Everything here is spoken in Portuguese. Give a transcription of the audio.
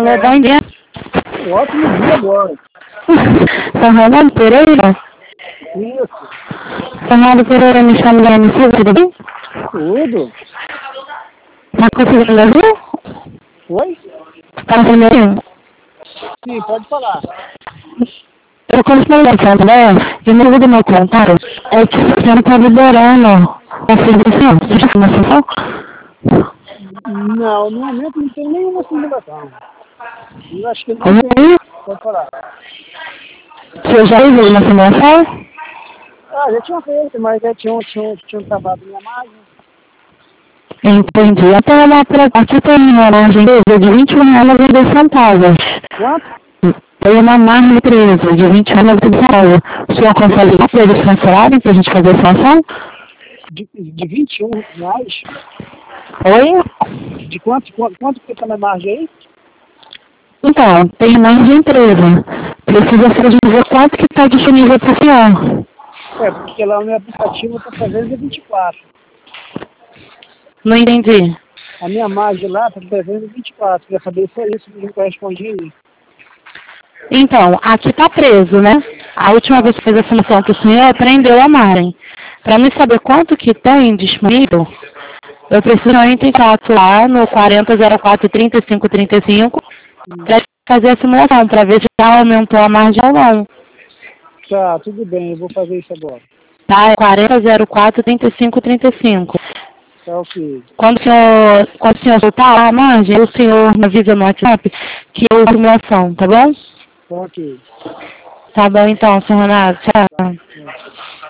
Alô, bom dia. Um ótimo dia agora. São Ronaldo Pereira? Isso. São Ronaldo Pereira, me chama da MC, tudo bem? Tudo? Tá conseguindo me ouvir? Oi? Tá me ouvindo? Sim, pode falar. Eu continuo ligando, né? De novo do meu comentário, é que você não tá liberando a federação. Você já começou? Não, no momento não tem nenhuma simulação. Eu acho que não Como tem. é? Pode falar. Você já viu uma simulação? Ah, já tinha feito, mas já tinham travado minha máquina. Entendi. Até uma aqui tem uma margem de R$21,90. Quanto? Tem uma margem presa de R$21,90. O senhor consegue ir para eles cancelarem para a gente fazer essa ação? De R$21? Oi? De quanto que tá na margem aí? Então, tem margem presa. Precisa ser dizer quanto que está disponível para o senhor. É, porque lá no meu aplicativo tá 324. Não entendi. A minha margem lá tá 324. Queria saber se é isso que me corresponde aí. Então, aqui está preso, né? A última vez que fez a função para o senhor, prendeu a margem. Para me saber quanto que tem disponível, eu preciso entrar em contato lá no 4004-3535 para fazer a simulação, para ver se já aumentou a margem ou não. Tá, tudo bem, eu vou fazer isso agora. Tá? É 4004-3535. Tá ok. Quando o senhor soltar a margem, o senhor me avisa no WhatsApp que eu uso a simulação, tá bom? Tá ok. Tá bom então, senhor Renato. Tchau. Tá.